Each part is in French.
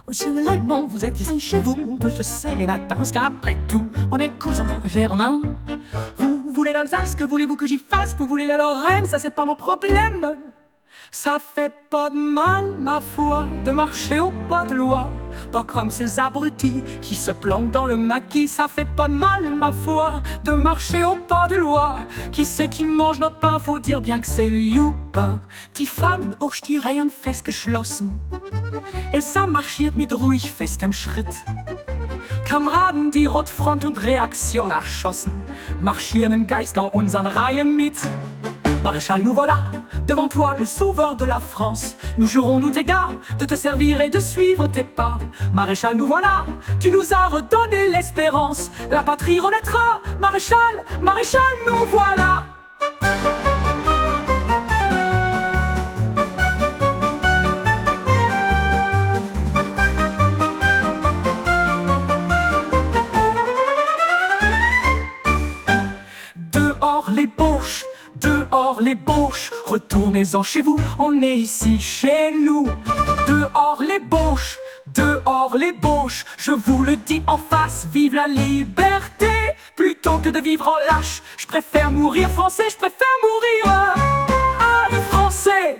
Monsieur le Lagman, vous êtes ici chez vous. On peut se serrer la tasse qu'après tout, on est cousins germains. Vous voulez l'Alsace, que voulez-vous que j'y fasse? Vous voulez la Lorraine, ça c'est pas mon problème. Ça fait pas de mal, ma foi, de marcher au pas de loi. Pas comme ces abrutis qui se planquent dans le maquis. Ça fait pas de mal, ma foi, de marcher au pas de loi. Qui c'est qui mange notre pain? Faut dire bien que c'est Juppin. Die Frauen auch die Reihen festgeschlossen. Es marschiert mit ruhig festem Schritt. Kameraden, die Rotfront und Reaktion erschossen, marschieren im Geist dans unseren Reihen mit. Maréchal, nous voilà, devant toi, le sauveur de la France. Nous jurons, nous tes gars, de te servir et de suivre tes pas. Maréchal, nous voilà, tu nous as redonné l'espérance. La patrie renaîtra, Maréchal, Maréchal, nous voilà. Dehors les boches, dehors les boches, retournez-en chez vous, on est ici chez nous. Dehors les boches, dehors les boches, je vous le dis en face, vive la liberté. Plutôt que de vivre en lâche, je préfère mourir français, je préfère mourir le français.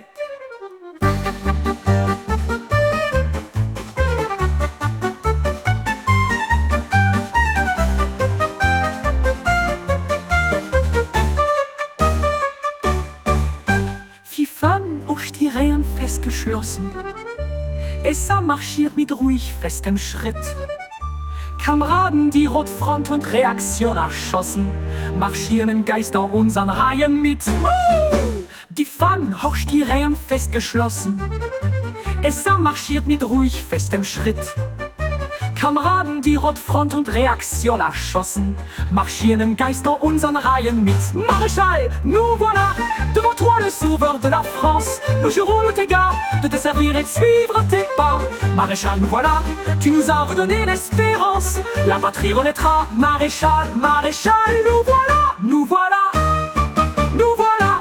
Auch die Reihen festgeschlossen. Es marschiert mit ruhig festem Schritt. Kameraden, die Rotfront und Reaktion erschossen, marschieren im Geist auf unseren Reihen mit. Die Fahnen, auch die Reihen festgeschlossen. Es marschiert mit ruhig festem Schritt. Kameraden, die Rotfront und Reaktion erschossen, marschieren im Geist dans unseren Reihen mit. Maréchal, nous voilà, devant toi le sauveur de la France. Nous jurons, nous tes gars, de te servir et de suivre tes pas. Maréchal, nous voilà, tu nous as redonné l'espérance. La patrie renaîtra, Maréchal, Maréchal, nous voilà, nous voilà, nous voilà.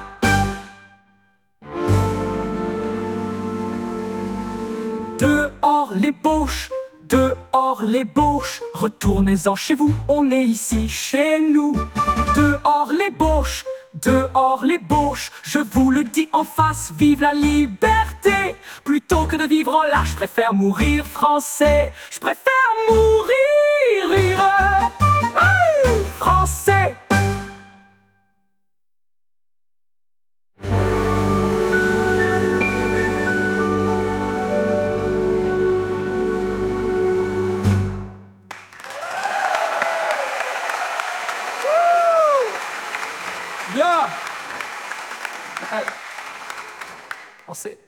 Dehors les boches, dehors les boches, retournez-en chez vous, on est ici chez nous. Dehors les boches, dehors les boches, je vous le dis en face, vive la liberté. Plutôt que de vivre en lâche, je préfère mourir français. Je préfère mourir français. Bien. On sait.